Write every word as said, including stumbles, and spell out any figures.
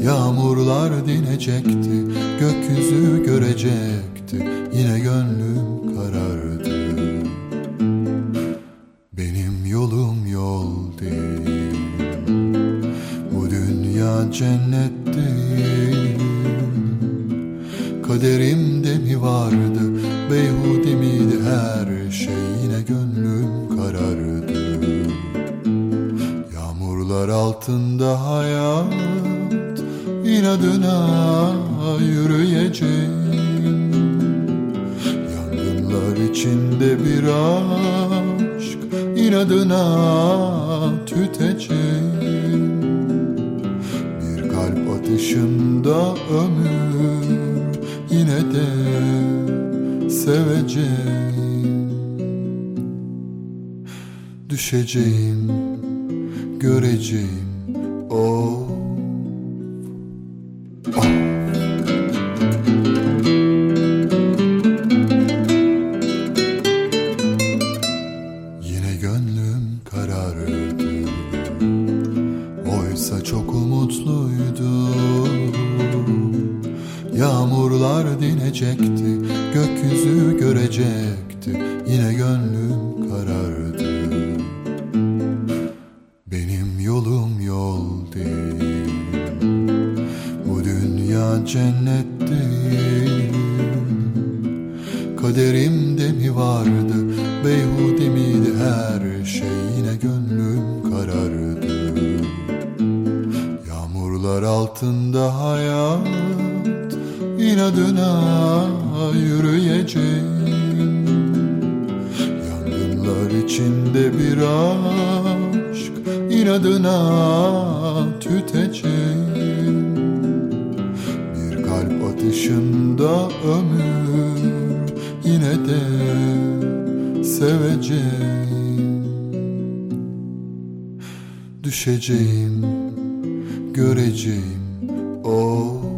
Yağmurlar dinecekti, gökyüzü görecekti, yine gönlüm karardı. Benim yolum yol değil, bu dünya cennet değil. Kaderimde mi vardı, beyhude miydi her şey, yine gönlüm karardı. Yağmurlar altında hayat, inadına yürüyeceğim. Yangınlar içinde bir aşk, inadına tüteceğim. Bir kalp atışında ömür, yine de seveceğim. Düşeceğim, göreceğim o. Yine gönlüm karardı, oysa çok umutluydum. Yağmurlar dinecekti, gökyüzü görecekti, yine gönlüm karardı. Benim yolum yol değil, bu dünya cennet değil. Kaderimde mi vardı, beyhude miydi her şey, yine gönlüm karardı. Yağmurlar altında hayat, inadına yürüyeceğim. Yangınlar içinde bir aşk, inadına tüteceğim. Bir kalp atışında ömür, yine de seveceğim. Düşeceğim, göreceğim o.